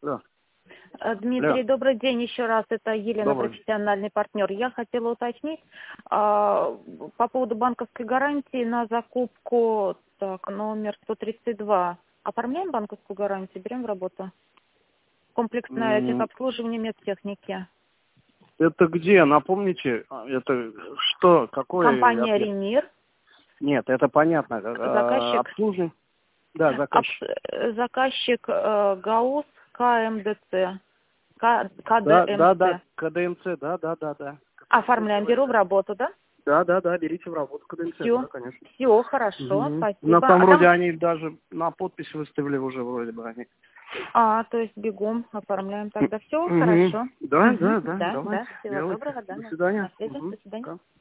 Да. Дмитрий, Алло. добрый день еще раз. Это Елена, Добрый. профессиональный партнер. Я хотела уточнить по поводу банковской гарантии на закупку, так, номер 132. Оформляем банковскую гарантию, берем в работу? Комплексное техобслуживание медтехники. Это где? Напомните, это что, какой Компания объект? «Ремир». Нет, это понятно. Заказчик. Обслуживание? Да, заказчик. Заказчик ГАУС КМДЦ. Да, КДМЦ. КДМЦ, да. Оформляем, беру в работу, да? Да, берите в работу КДМЦ, Все. да, конечно. Все, хорошо, Угу. У нас спасибо. там вроде они даже на подпись выставили уже вроде бы они. То есть бегом оформляем тогда. Все, Угу. хорошо. Да, Да, давайте, всего делайте. доброго, да. До На свидания. связи, Угу. до свидания. Пока.